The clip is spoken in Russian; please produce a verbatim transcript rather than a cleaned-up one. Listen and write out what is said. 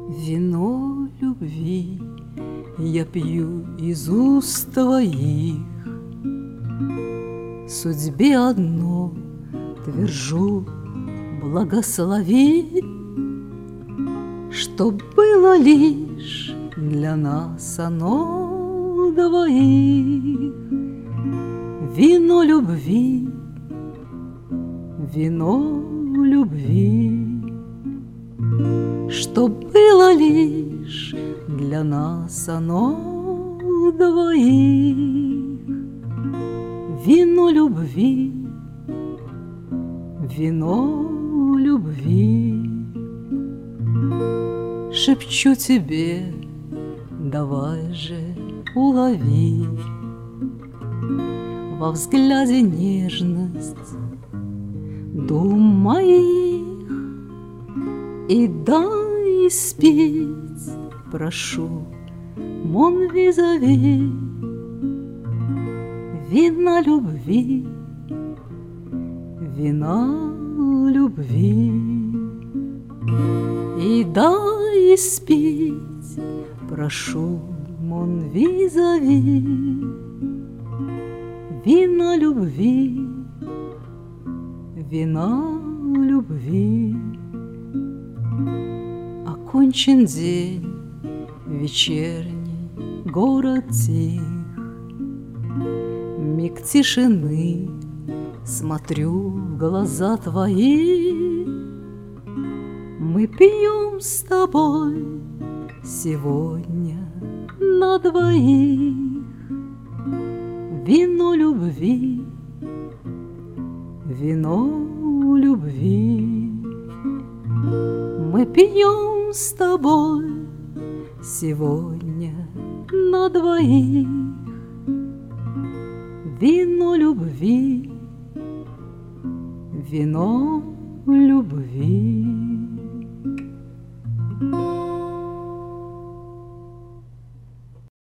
Вино любви я пью из уст твоих, судьбе одно твержу: благослови, чтоб было лишь для нас оно двоих. Вино любви, вино любви, чтоб было лишь для нас оно двоих. Вино любви, вино любви, шепчу тебе, давай же улови во взгляде нежность дум моих, и дай спеть, прошу, мон визави. Вина любви, вина любви, и дай спеть, прошу, мон визави. Вина любви, вина любви. Окончен день вечерний, город тих, миг тишины, смотрю в глаза твои. Мы пьем с тобой сегодня на двоих вино любви, вино любви. Мы пьем с тобой сегодня на двоих вино любви, вино любви.